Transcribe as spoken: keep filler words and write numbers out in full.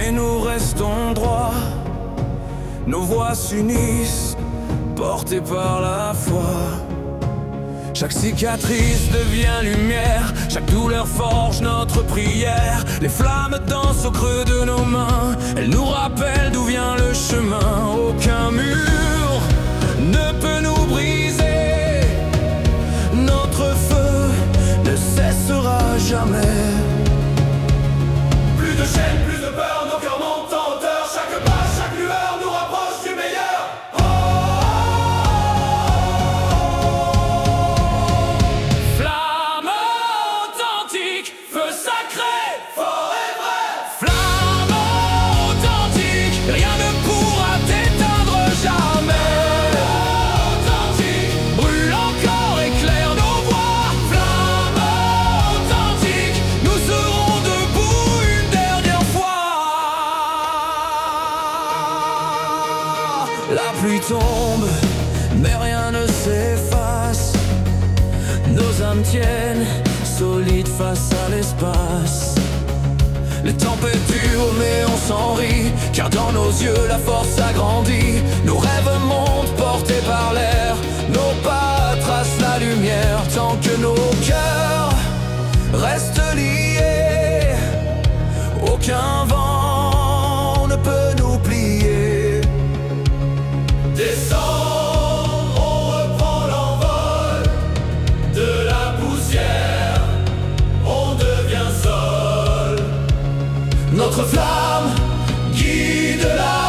mais nous restons droits. Nos voix s'unissent, portées par la foi. Chaque cicatrice devient lumière, chaque douleur forge notre prière. Les flammes dansent au creux de nos mains, elles nous rappellent d'où vient le chemin. Aucun mur ne peut nous briser, notre feu ne cessera jamais. Plus de chaînes, plus de peur, nos cœurs montent en hauteur. Chaque pas, chaque lueur nous rapproche du meilleur. Oh, flamme authentique, feu sacré, fort et vrai. flamme authentique, rien ne pourra t'éteindre jamais. Authentique, Brûle encore, éclaire nos voix. Flamme authentique, nous serons debout une dernière fois. La pluie tombe, mais rien ne s'efface. Nos âmes tiennent, solides face à l'espace. Les tempêtes durent, mais on s'en rit, car dans nos yeux la force agrandit. Nos rêves montent, portés par l'air. Nos pas tracent la lumière, tant que nos cœurs restent liés. Aucun vent ne peut nous plier. descend, on reprend l'envol. De la poussière, on devient sol. Notre flamme guide la